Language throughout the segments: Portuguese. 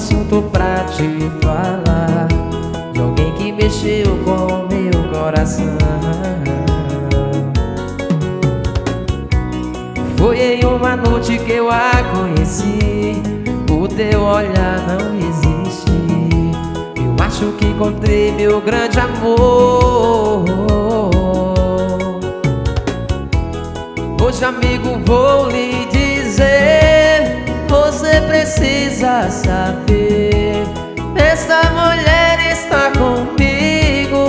assunto pra te falar, de alguém que mexeu com meu coração. Foi em uma noite que eu a conheci, o teu olhar não existe. Eu acho que encontrei meu grande amor. Hoje, amigo, vou lhe dizer, você precisa saber, essa mulher está comigo.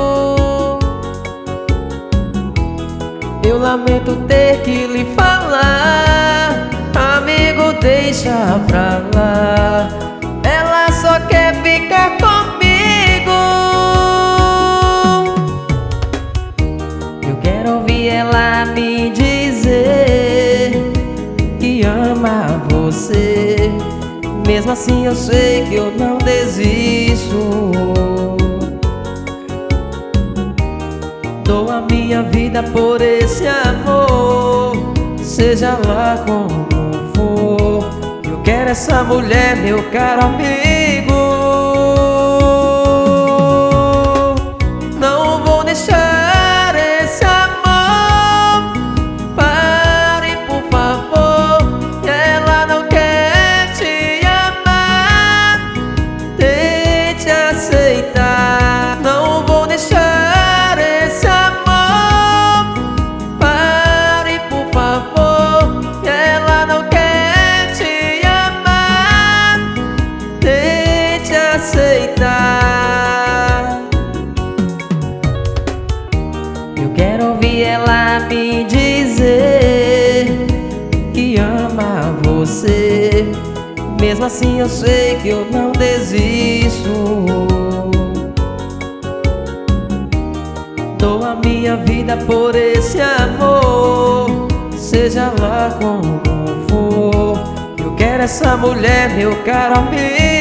Eu lamento ter que lhe falar, amigo, deixa pra lá, ela só quer ficar comigo. Eu quero ouvir ela me dizer que ama você, mesmo assim eu sei que eu não desisto. Dou a minha vida por esse amor, seja lá como for. Eu quero essa mulher, meu caro amigo. Não vou deixar esse amor. Pare, por favor, ela não quer te amar. Tente aceitar. Não vou deixar esse amor. Pare, por favor, ela não quer te amar. Tente aceitar. Eu quero ouvir ela me dizer que ama você, mesmo assim eu sei que eu não desisto. Dou a minha vida por esse amor, seja lá como for. Eu quero essa mulher, meu caro amigo.